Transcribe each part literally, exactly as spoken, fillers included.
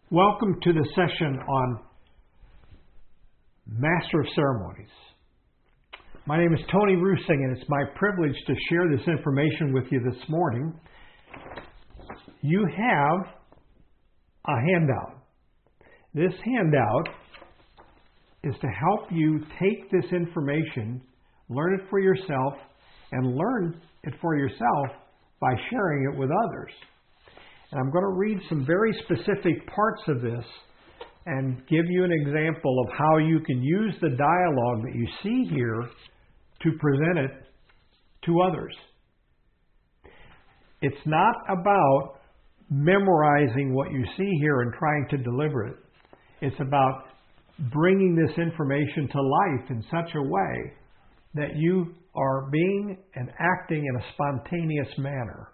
Welcome to the session on Master of Ceremonies. My name is Tony Rusing, and it's my privilege to share this information with you this morning. You have a handout. This handout is to help you take this information, learn it for yourself, and learn it for yourself by sharing it with others. And I'm going to read some very specific parts of this and give you an example of how you can use the dialogue that you see here to present it to others. It's not about memorizing what you see here and trying to deliver it. It's about bringing this information to life in such a way that you are being and acting in a spontaneous manner.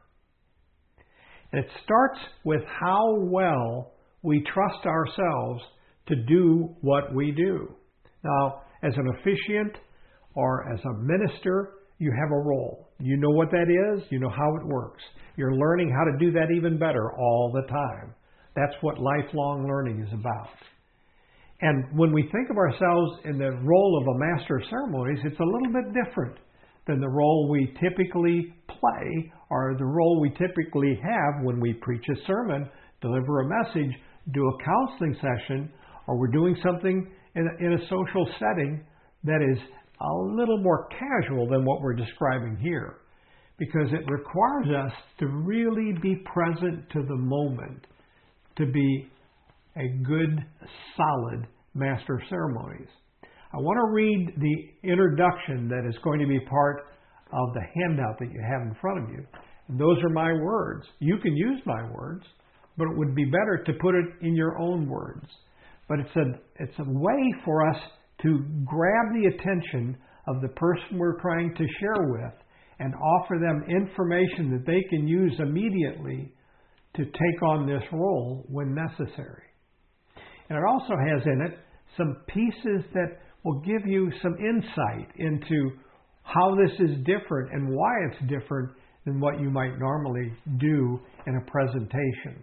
And it starts with how well we trust ourselves to do what we do. Now, as an officiant or as a minister, you have a role. You know what that is. You know how it works. You're learning how to do that even better all the time. That's what lifelong learning is about. And when we think of ourselves in the role of a master of ceremonies, it's a little bit different than the role we typically play or the role we typically have when we preach a sermon, deliver a message, do a counseling session, or we're doing something in a, in a social setting that is a little more casual than what we're describing here, because it requires us to really be present to the moment to be a good, solid master of ceremonies. I want to read the introduction that is going to be part of the handout that you have in front of you. And those are my words. You can use my words, but it would be better to put it in your own words. But it's a, it's a way for us to grab the attention of the person we're trying to share with and offer them information that they can use immediately to take on this role when necessary. And it also has in it some pieces that will give you some insight into how this is different and why it's different than what you might normally do in a presentation.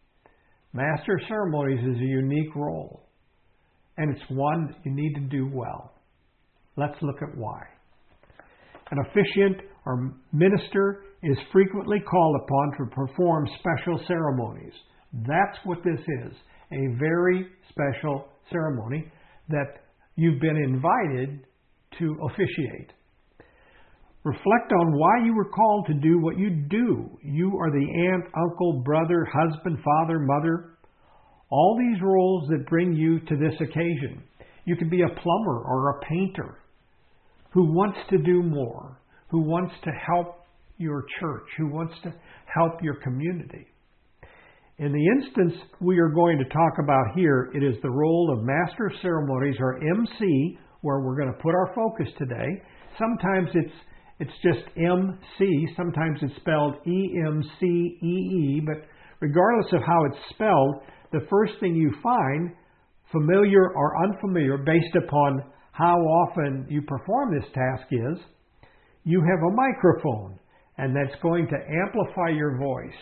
Master of Ceremonies is a unique role, and it's one you need to do well. Let's look at why. An officiant or minister is frequently called upon to perform special ceremonies. That's what this is, a very special ceremony that you've been invited to officiate. Reflect on why you were called to do what you do. You are the aunt, uncle, brother, husband, father, mother, all these roles that bring you to this occasion. You could be a plumber or a painter who wants to do more, who wants to help your church, who wants to help your community. In the instance we are going to talk about here, it is the role of Master of Ceremonies, or M C, where we're going to put our focus today. Sometimes it's it's just M C, sometimes it's spelled E M C E E, but regardless of how it's spelled, the first thing you find, familiar or unfamiliar, based upon how often you perform this task, is you have a microphone, and that's going to amplify your voice.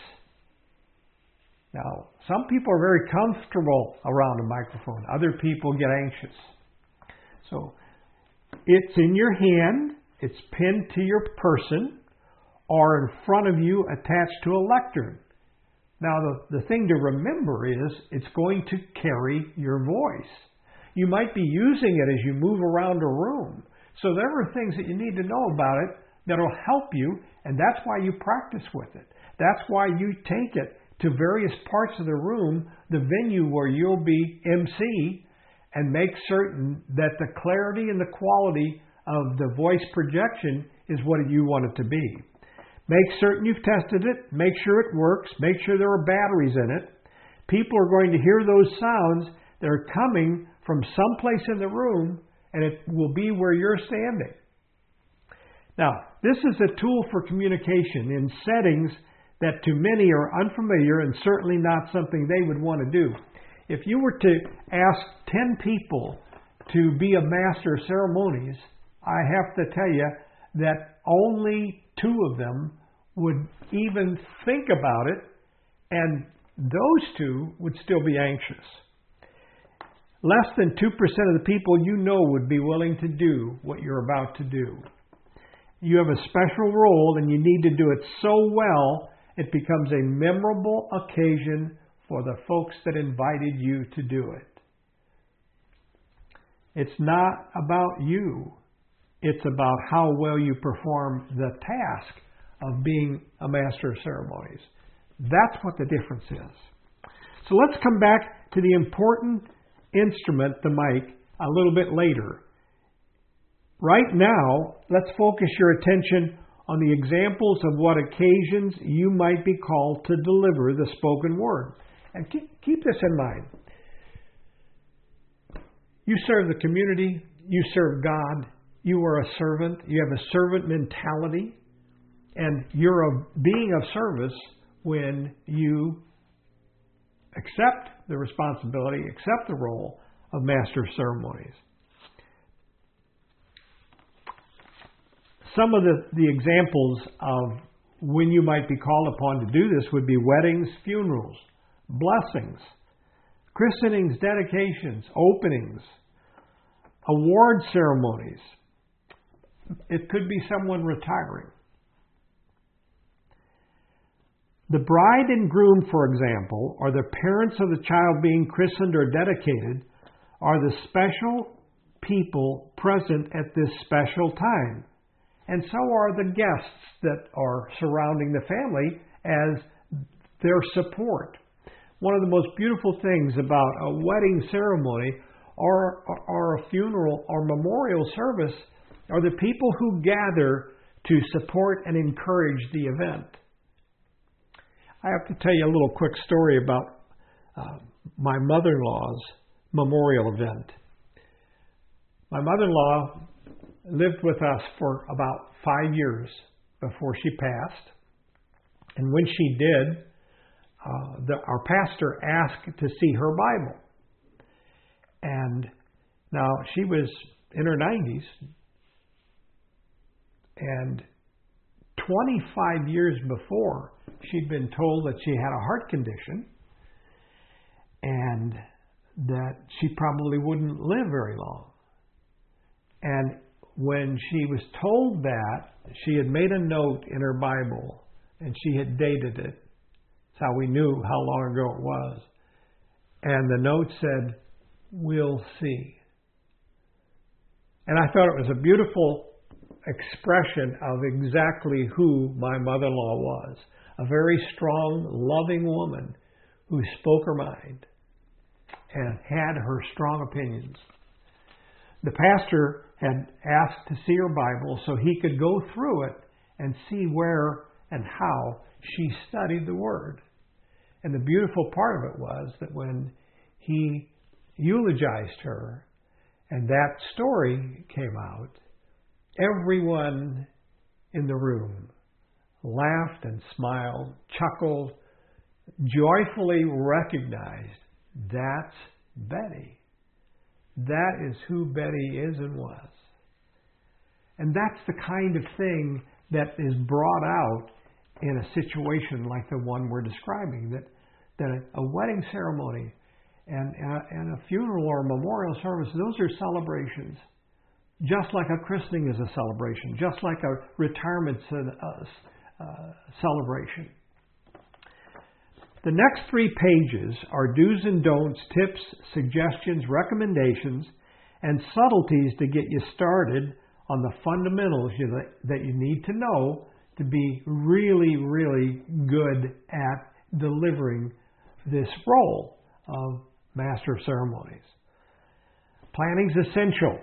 Now, some people are very comfortable around a microphone. Other people get anxious. So, it's in your hand, it's pinned to your person, or in front of you attached to a lectern. Now, the, the thing to remember is it's going to carry your voice. You might be using it as you move around a room. So there are things that you need to know about it that will help you, and that's why you practice with it. That's why you take it to various parts of the room, the venue where you'll be M C, and make certain that the clarity and the quality of the voice projection is what you want it to be. Make certain you've tested it, make sure it works, make sure there are batteries in it. People are going to hear those sounds that are coming from someplace in the room, and it will be where you're standing. Now, this is a tool for communication in settings that to many are unfamiliar and certainly not something they would want to do. If you were to ask ten people to be a master of ceremonies, I have to tell you that only two of them would even think about it, and those two would still be anxious. Less than two percent of the people you know would be willing to do what you're about to do. You have a special role and you need to do it so well it becomes a memorable occasion for the folks that invited you to do it. It's not about you. It's about how well you perform the task of being a master of ceremonies. That's what the difference is. So let's come back to the important instrument, the mic, a little bit later. Right now, let's focus your attention on the examples of what occasions you might be called to deliver the spoken word. And keep, keep this in mind. You serve the community, you serve God, you are a servant, you have a servant mentality, and you're a being of service when you accept the responsibility, accept the role of master of ceremonies. Some of the, the examples of when you might be called upon to do this would be weddings, funerals, blessings, christenings, dedications, openings, award ceremonies. It could be someone retiring. The bride and groom, for example, or the parents of the child being christened or dedicated, are the special people present at this special time. And so are the guests that are surrounding the family as their support. One of the most beautiful things about a wedding ceremony or, or a funeral or memorial service are the people who gather to support and encourage the event. I have to tell you a little quick story about uh, my mother-in-law's memorial event. My mother-in-law lived with us for about five years before she passed. And when she did, uh, the, our pastor asked to see her Bible. And now she was in her nineties. And twenty-five years before, she'd been told that she had a heart condition and that she probably wouldn't live very long. And when she was told that, she had made a note in her Bible and she had dated it. That's how we knew how long ago it was. And the note said, "We'll see." And I thought it was a beautiful expression of exactly who my mother-in-law was. A very strong, loving woman who spoke her mind and had her strong opinions. The pastor had asked to see her Bible so he could go through it and see where and how she studied the Word. And the beautiful part of it was that when he eulogized her and that story came out, everyone in the room laughed and smiled, chuckled, joyfully recognized, that's Betty. That is who Betty is and was. And that's the kind of thing that is brought out in a situation like the one we're describing, that, that a, a wedding ceremony and, and, a, and a funeral or a memorial service, those are celebrations. Just like a christening is a celebration, just like a retirement uh, uh, celebration. The next three pages are do's and don'ts, tips, suggestions, recommendations, and subtleties to get you started on the fundamentals you, that you need to know to be really, really good at delivering this role of Master of Ceremonies. Planning is essential.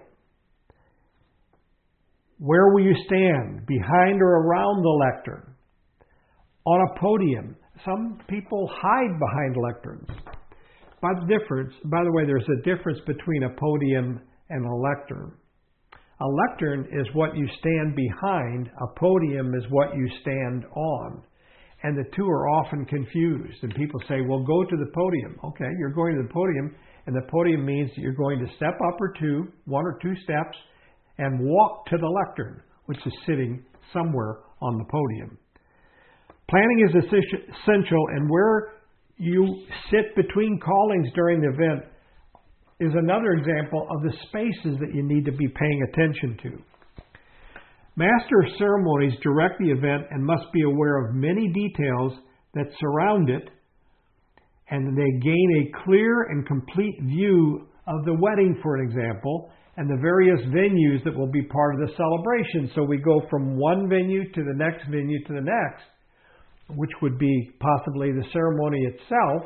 Where will you stand? Behind or around the lectern? On a podium? Some people hide behind lecterns. By the difference, by the way, there's a difference between a podium and a lectern. A lectern is what you stand behind. A podium is what you stand on. And the two are often confused. And people say, well, go to the podium. Okay, you're going to the podium, and the podium means that you're going to step up or two, one or two steps, and walk to the lectern, which is sitting somewhere on the podium. Planning is essential, and where you sit between callings during the event is another example of the spaces that you need to be paying attention to. Master of ceremonies direct the event and must be aware of many details that surround it, and they gain a clear and complete view of the wedding, for an example, and the various venues that will be part of the celebration. So we go from one venue to the next venue to the next, which would be possibly the ceremony itself.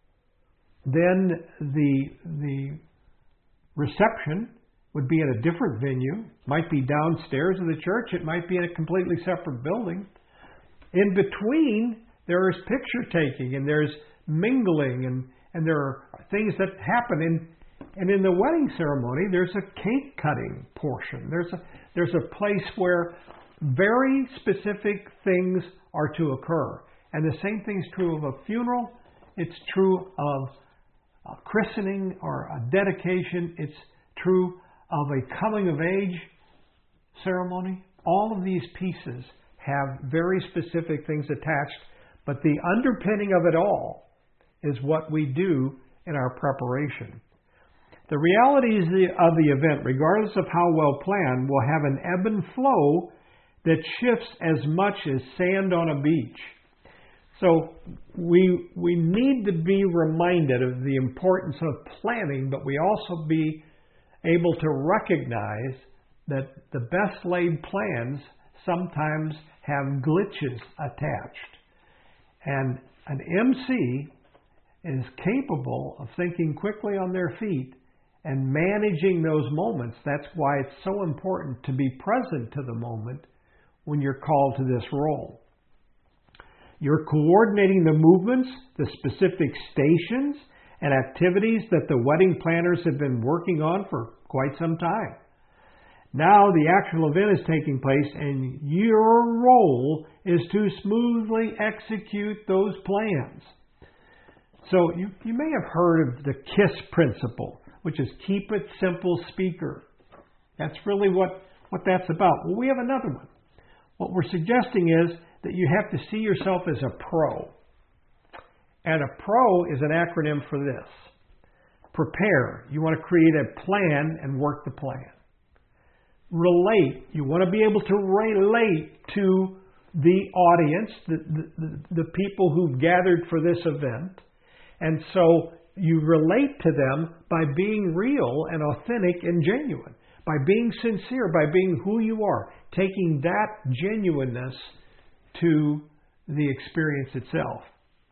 Then the, the reception would be in a different venue. Might be downstairs of the church. It might be in a completely separate building. In between, there is picture taking and there's mingling and, and there are things that happen. In, and in the wedding ceremony, there's a cake cutting portion. There's a, there's a place where very specific things are to occur. And the same thing is true of a funeral. It's true of a christening or a dedication. It's true of a coming of age ceremony. All of these pieces have very specific things attached, but the underpinning of it all is what we do in our preparation. The realities of the event, regardless of how well planned, will have an ebb and flow that shifts as much as sand on a beach. So we, we need to be reminded of the importance of planning, but we also be able to recognize that the best laid plans sometimes have glitches attached. And an M C is capable of thinking quickly on their feet and managing those moments. That's why it's so important to be present to the moment when you're called to this role. You're coordinating the movements, the specific stations and activities that the wedding planners have been working on for quite some time. Now the actual event is taking place and your role is to smoothly execute those plans. So you, you may have heard of the KISS principle, which is keep it simple, speaker. That's really what, what that's about. Well, we have another one. What we're suggesting is that you have to see yourself as a pro. And a pro is an acronym for this. Prepare. You want to create a plan and work the plan. Relate. You want to be able to relate to the audience, the, the, the people who've gathered for this event. And so you relate to them by being real and authentic and genuine, by being sincere, by being who you are, taking that genuineness to the experience itself.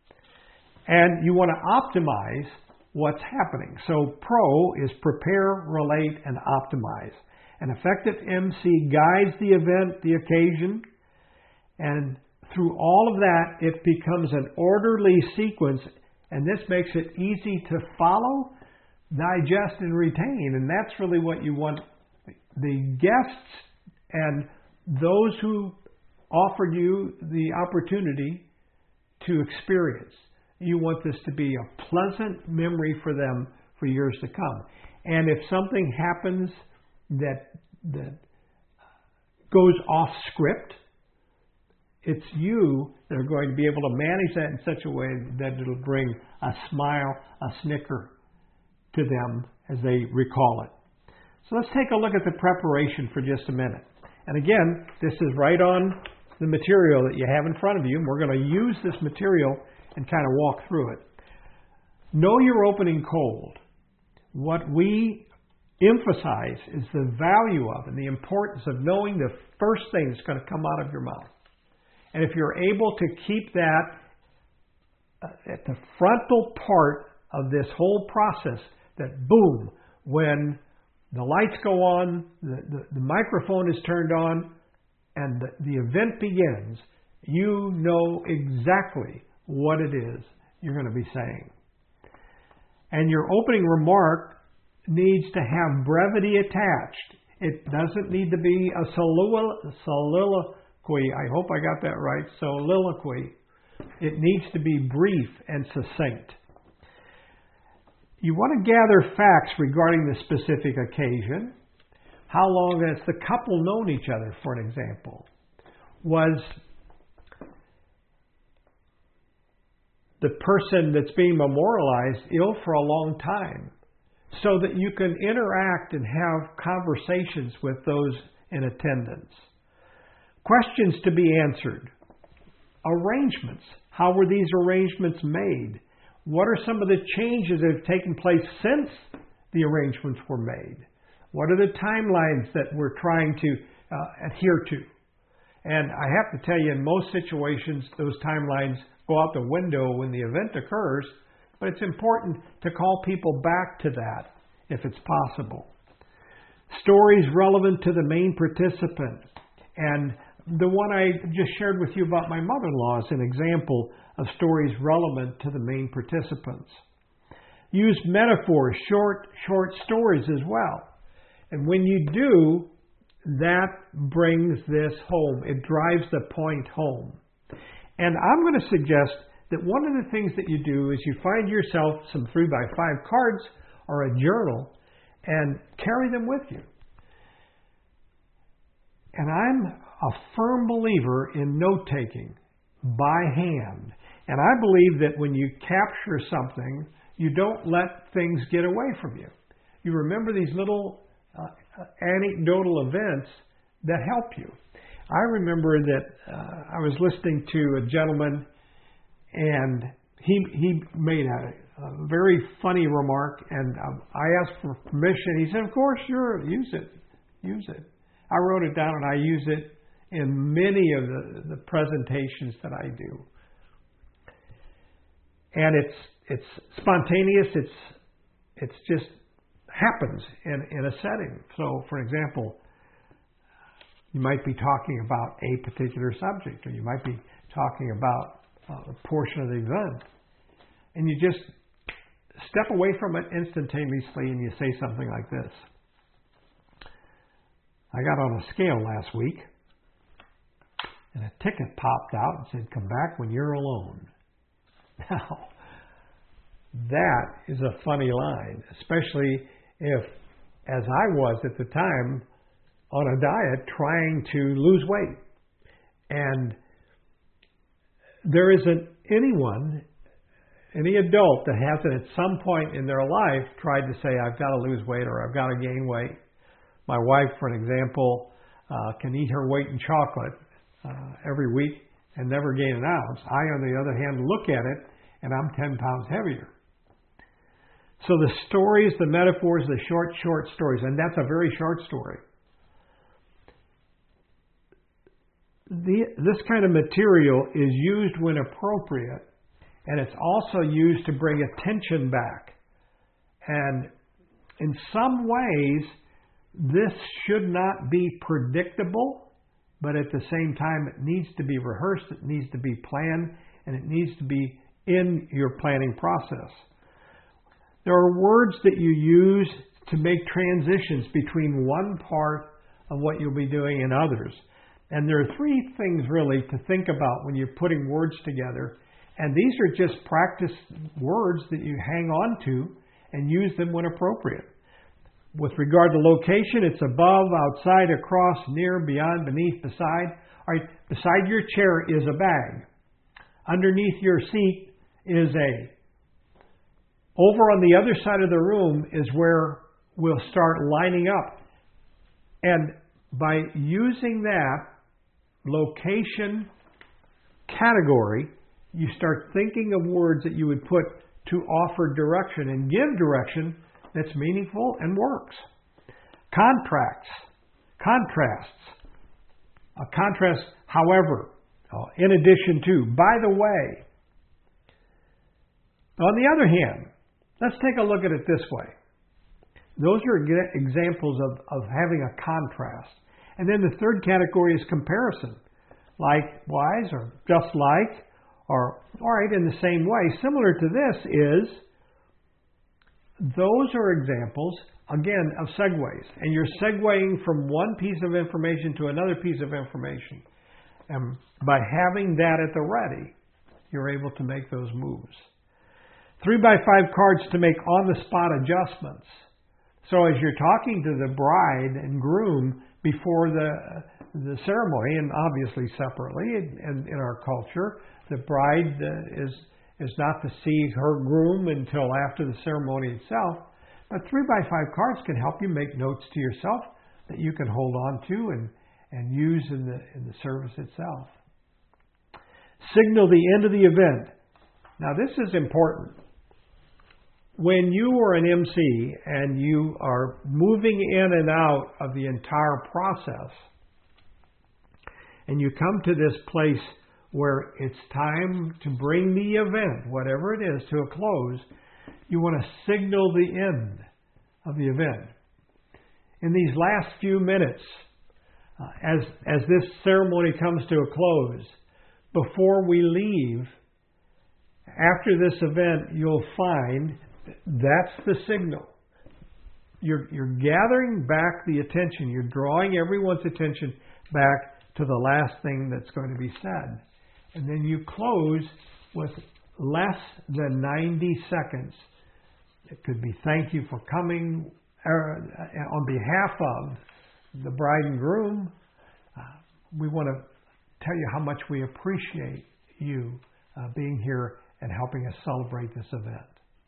And you want to optimize what's happening. So PRO is prepare, relate, and optimize. An effective M C guides the event, the occasion, and through all of that, it becomes an orderly sequence, and this makes it easy to follow, digest, and retain. And that's really what you want the guests and those who offered you the opportunity to experience. You want this to be a pleasant memory for them for years to come. And if something happens that that goes off script, it's you that are going to be able to manage that in such a way that it'll bring a smile, a snicker to them as they recall it. So let's take a look at the preparation for just a minute. And again, this is right on the material that you have in front of you, and we're going to use this material and kind of walk through it. Know your opening cold. What we emphasize is the value of and the importance of knowing the first thing that's going to come out of your mouth. And if you're able to keep that at the frontal part of this whole process, that boom, when the lights go on, the, the, the microphone is turned on, and the, the event begins, you know exactly what it is you're going to be saying. And your opening remark needs to have brevity attached. It doesn't need to be a solilo- soliloquy. I hope I got that right. Soliloquy. It needs to be brief and succinct. You want to gather facts regarding the specific occasion. How long has the couple known each other, for an example? Was the person that's being memorialized ill for a long time, so that you can interact and have conversations with those in attendance. Questions to be answered. Arrangements. How were these arrangements made? What are some of the changes that have taken place since the arrangements were made? What are the timelines that we're trying to uh, adhere to? And I have to tell you, in most situations, those timelines go out the window when the event occurs, but it's important to call people back to that if it's possible. Stories relevant to the main participant. And the one I just shared with you about my mother-in-law is an example of stories relevant to the main participants. Use metaphors, short, short stories as well. And when you do, that brings this home. It drives the point home. And I'm going to suggest that one of the things that you do is you find yourself some three by five cards or a journal and carry them with you. And I'm a firm believer in note-taking by hand. And I believe that when you capture something, you don't let things get away from you. You remember these little uh, anecdotal events that help you. I remember that uh, I was listening to a gentleman, and he he made a, a very funny remark, and um, I asked for permission. He said, "Of course, sure, use it, use it." I wrote it down, and I use it in many of the, the presentations that I do. And it's it's spontaneous. It's it's just happens in, in a setting. So, for example, you might be talking about a particular subject, or you might be talking about uh, a portion of the event, and you just step away from it instantaneously and you say something like this. I got on a scale last week, and a ticket popped out and said, "Come back when you're alone." Now, that is a funny line, especially if, as I was at the time, on a diet trying to lose weight. And there isn't anyone, any adult that hasn't at some point in their life tried to say, "I've got to lose weight," or "I've got to gain weight." My wife, for an example, uh, can eat her weight in chocolate uh, every week and never gain an ounce. I, on the other hand, look at it and I'm ten pounds heavier. So the stories, the metaphors, the short, short stories, and that's a very short story. The, this kind of material is used when appropriate, and it's also used to bring attention back. And in some ways, this should not be predictable, but at the same time, it needs to be rehearsed, it needs to be planned, and it needs to be in your planning process. There are words that you use to make transitions between one part of what you'll be doing and others. And there are three things really to think about when you're putting words together. And these are just practice words that you hang on to and use them when appropriate. With regard to location, it's above, outside, across, near, beyond, beneath, beside. All right, beside your chair is a bag. Underneath your seat is a. Over on the other side of the room is where we'll start lining up. And by using that location category, you start thinking of words that you would put to offer direction and give direction that's meaningful and works. Contracts, contrasts. A contrast, however, in addition to, by the way. On the other hand, let's take a look at it this way. Those are examples of, of having a contrast. And then the third category is comparison. Likewise, or just like, or all right, in the same way. Similar to this is, those are examples, again, of segues. And you're segueing from one piece of information to another piece of information. And by having that at the ready, you're able to make those moves. Three by five cards to make on-the-spot adjustments. So as you're talking to the bride and groom before the the ceremony, and obviously separately in, in our culture, the bride uh, is is not to see her groom until after the ceremony itself. But three by five cards can help you make notes to yourself that you can hold on to and, and use in the, in the service itself. Signal the end of the event. Now this is important. When you are an M C and you are moving in and out of the entire process, and you come to this place where it's time to bring the event, whatever it is, to a close, you want to signal the end of the event. In these last few minutes, uh, as, as this ceremony comes to a close, before we leave, after this event, you'll find that's the signal. You're, you're gathering back the attention. You're drawing everyone's attention back to the last thing that's going to be said. And then you close with less than ninety seconds. It could be thank you for coming uh, on behalf of the bride and groom. Uh, we want to tell you how much we appreciate you uh, being here and helping us celebrate this event.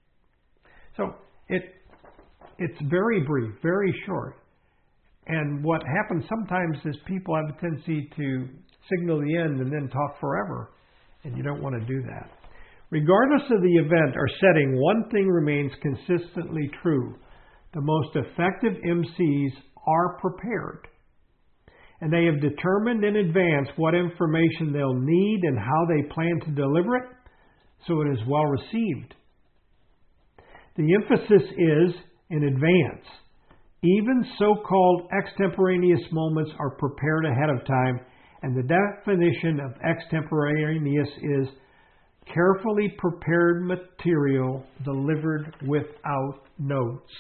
So it it's very brief, very short. And what happens sometimes is people have a tendency to signal the end and then talk forever. And you don't want to do that. Regardless of the event or setting, one thing remains consistently true. The most effective M Cs are prepared. And they have determined in advance what information they'll need and how they plan to deliver it, so it is well received. The emphasis is in advance. Even so-called extemporaneous moments are prepared ahead of time, and the definition of extemporaneous is carefully prepared material delivered without notes.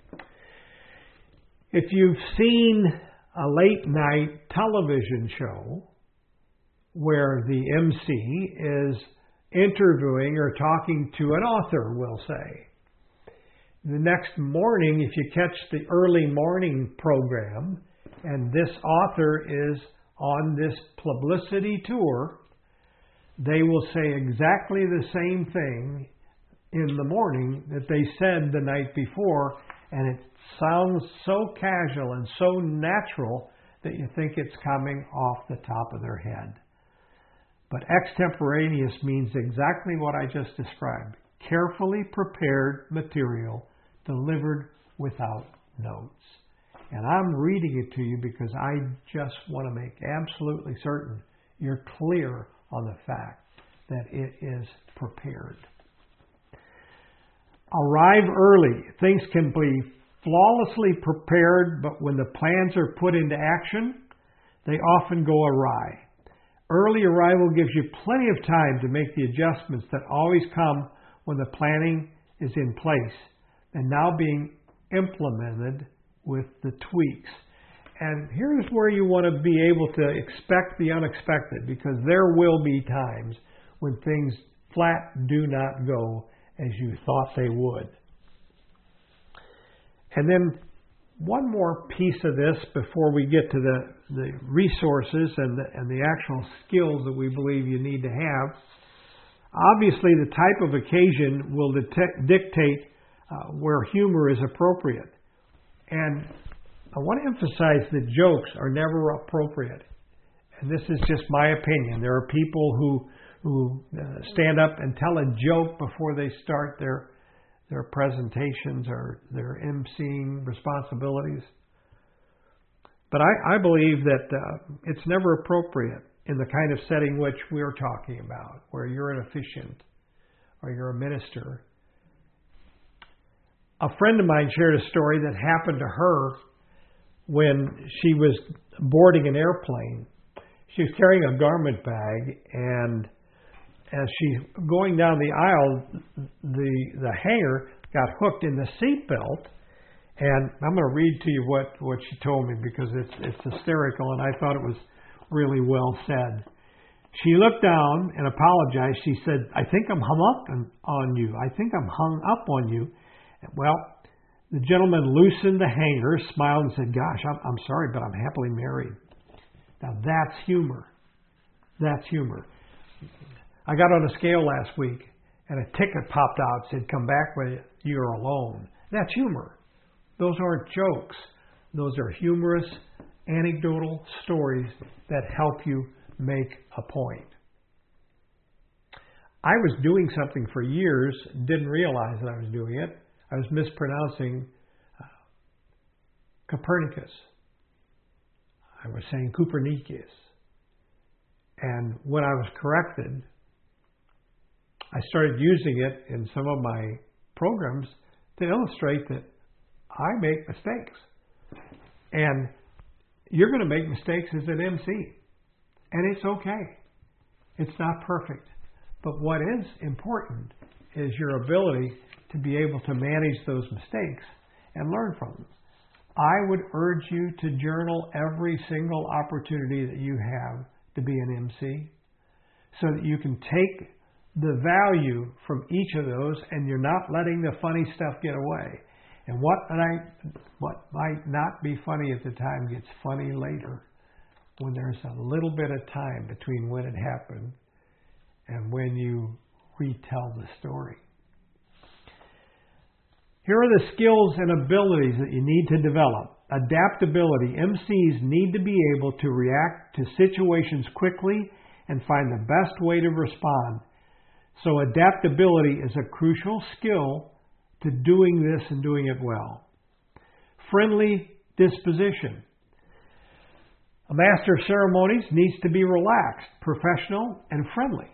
If you've seen a late-night television show where the M C is interviewing or talking to an author, we'll say, the next morning, if you catch the early morning program, and this author is on this publicity tour, they will say exactly the same thing in the morning that they said the night before, and it sounds so casual and so natural that you think it's coming off the top of their head. But extemporaneous means exactly what I just described. Carefully prepared material delivered without notes. And I'm reading it to you because I just want to make absolutely certain you're clear on the fact that it is prepared. Arrive early. Things can be flawlessly prepared, but when the plans are put into action, they often go awry. Early arrival gives you plenty of time to make the adjustments that always come when the planning is in place and now being implemented with the tweaks. And here's where you want to be able to expect the unexpected, because there will be times when things flat do not go as you thought they would. And then one more piece of this before we get to the, the resources and the, and the actual skills that we believe you need to have. Obviously, the type of occasion will detect, dictate uh, where humor is appropriate. And I want to emphasize that jokes are never appropriate. And this is just my opinion. There are people who, who uh, stand up and tell a joke before they start their their presentations or their emceeing responsibilities. But I, I believe that uh, it's never appropriate in the kind of setting which we're talking about, where you're an officiant or you're a minister. A friend of mine shared a story that happened to her when she was boarding an airplane. She was carrying a garment bag, and as she's going down the aisle, the the hanger got hooked in the seatbelt. And I'm going to read to you what, what she told me, because it's it's hysterical, and I thought it was really well said. She looked down and apologized. She said, "I think I'm hung up on, on you. I think I'm hung up on you." Well, the gentleman loosened the hanger, smiled, and said, "Gosh, I'm, I'm sorry, but I'm happily married." Now that's humor. That's humor. I got on a scale last week, and a ticket popped out, said, come back when you're alone. That's humor. Those aren't jokes. Those are humorous, anecdotal stories that help you make a point. I was doing something for years, didn't realize that I was doing it. I was mispronouncing uh, Copernicus. I was saying Copernicus. And when I was corrected, I started using it in some of my programs to illustrate that I make mistakes. And you're going to make mistakes as an M C. And it's okay. It's not perfect. But what is important is your ability to be able to manage those mistakes and learn from them. I would urge you to journal every single opportunity that you have to be an M C so that you can take the value from each of those and you're not letting the funny stuff get away. And what I, what might not be funny at the time gets funny later when there's a little bit of time between when it happened and when you retell the story. Here are the skills and abilities that you need to develop. Adaptability. M Cs need to be able to react to situations quickly and find the best way to respond. So adaptability is a crucial skill to doing this and doing it well. Friendly disposition. A master of ceremonies needs to be relaxed, professional, and friendly.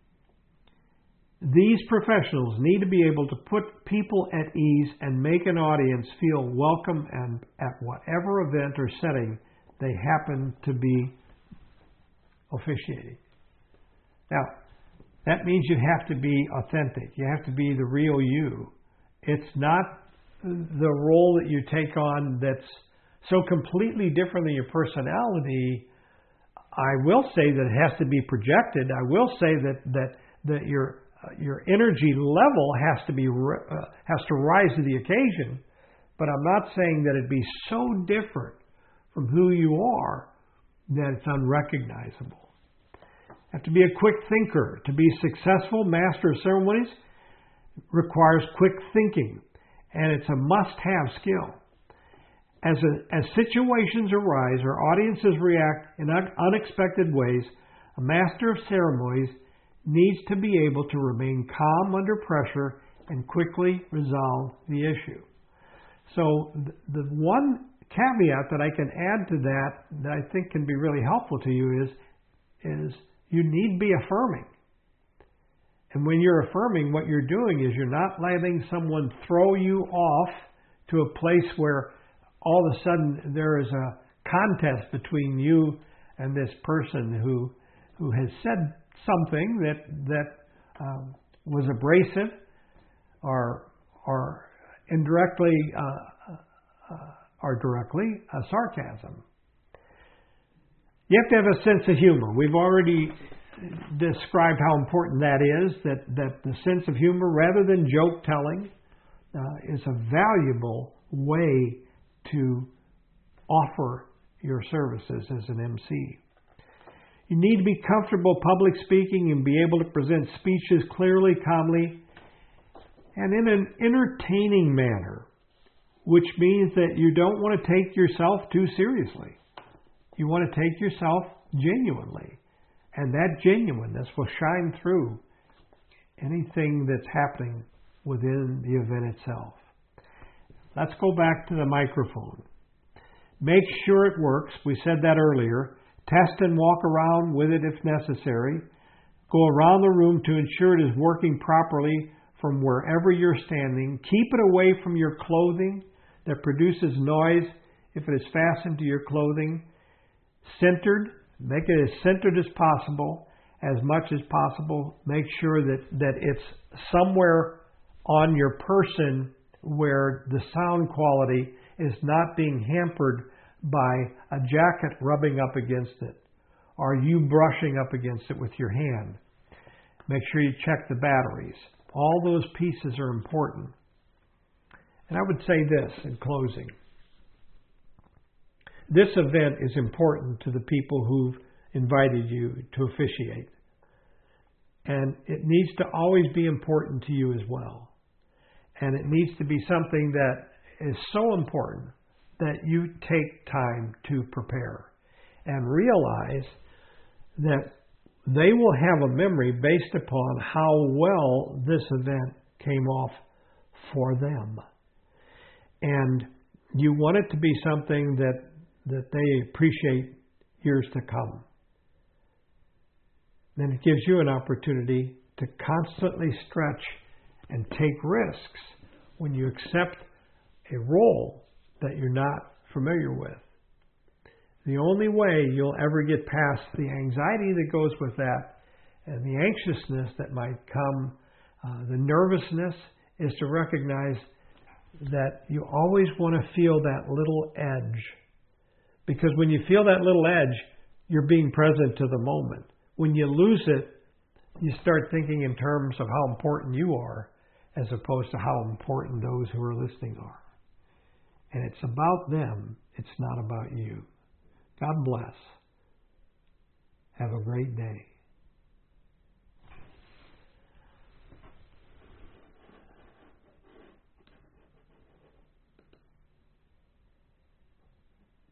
These professionals need to be able to put people at ease and make an audience feel welcome and at whatever event or setting they happen to be officiating. Now, that means you have to be authentic. You have to be the real you. It's not the role that you take on that's so completely different than your personality. I will say that it has to be projected. I will say that that that your uh, your energy level has to be uh, has to rise to the occasion. But I'm not saying that it be so different from who you are that it's unrecognizable. You have to be a quick thinker. To be a successful master of ceremonies requires quick thinking, and it's a must-have skill. As, a, as situations arise or audiences react in un- unexpected ways, a master of ceremonies needs to be able to remain calm under pressure and quickly resolve the issue. So th- the one caveat that I can add to that that I think can be really helpful to you is, is you need to be affirming. And when you're affirming, what you're doing is you're not letting someone throw you off to a place where all of a sudden there is a contest between you and this person who who has said something that that um, was abrasive or or indirectly uh, uh, or directly a sarcasm. You have to have a sense of humor. We've already described how important that is, that, that the sense of humor, rather than joke telling, uh, is a valuable way to offer your services as an M C. You need to be comfortable public speaking and be able to present speeches clearly, calmly, and in an entertaining manner, which means that you don't want to take yourself too seriously. You want to take yourself genuinely. And that genuineness will shine through anything that's happening within the event itself. Let's go back to the microphone. Make sure it works. We said that earlier. Test and walk around with it if necessary. Go around the room to ensure it is working properly from wherever you're standing. Keep it away from your clothing that produces noise if it is fastened to your clothing. Centered. Make it as centered as possible, as much as possible. Make sure that, that it's somewhere on your person where the sound quality is not being hampered by a jacket rubbing up against it or you brushing up against it with your hand. Make sure you check the batteries. All those pieces are important. And I would say this in closing. This event is important to the people who've invited you to officiate. And it needs to always be important to you as well. And it needs to be something that is so important that you take time to prepare and realize that they will have a memory based upon how well this event came off for them. And you want it to be something that, that they appreciate years to come. Then it gives you an opportunity to constantly stretch and take risks when you accept a role that you're not familiar with. The only way you'll ever get past the anxiety that goes with that and the anxiousness that might come, uh, the nervousness, is to recognize that you always want to feel that little edge. Because when you feel that little edge, you're being present to the moment. When you lose it, you start thinking in terms of how important you are as opposed to how important those who are listening are. And it's about them. It's not about you. God bless. Have a great day.